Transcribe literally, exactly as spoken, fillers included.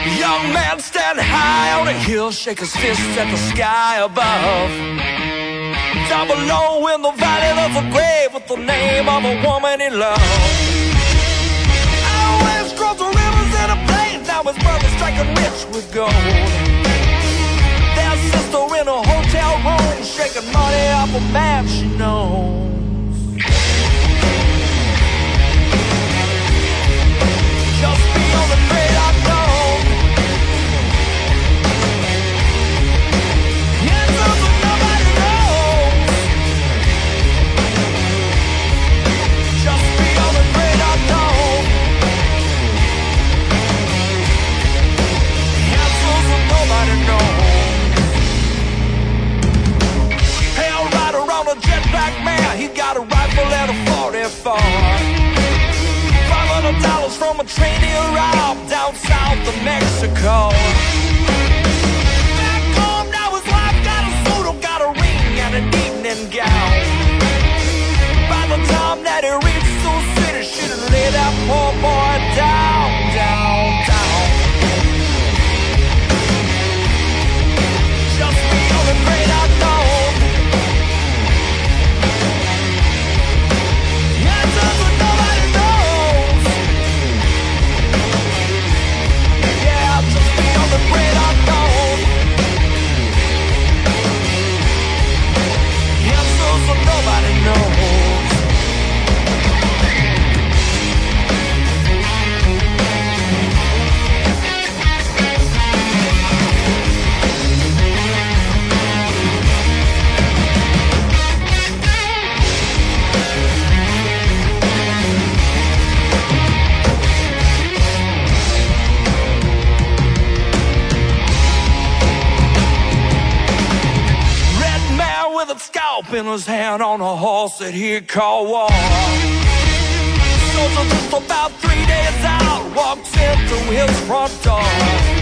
Young man stand high on a hill, shake his fist at the sky above. Down below in the valley there's a grave with the name of a woman he loved. Always crossed the rivers and the plains, now his brother's striking rich with gold. Their sister in a hotel room, shaking money off a man she knows. Just beyond the great unknown, answers that nobody knows. Just beyond the great unknown, answers that nobody knows. Hell rider on a jetpack man, he got a rifle and a forty-four. Dollars from a train he robbed down south of Mexico. Back home now his wife got a suit, got a ring and an evening gown. By the time that he reached Sioux City, she'd have laid that poor boy down, down, down. Just beyond the great unknown, answers that nobody knows. Just beyond the great unknown, answers that nobody knows. In his hand on a horse that he called War. Soldier just about three days out walks in through his front door.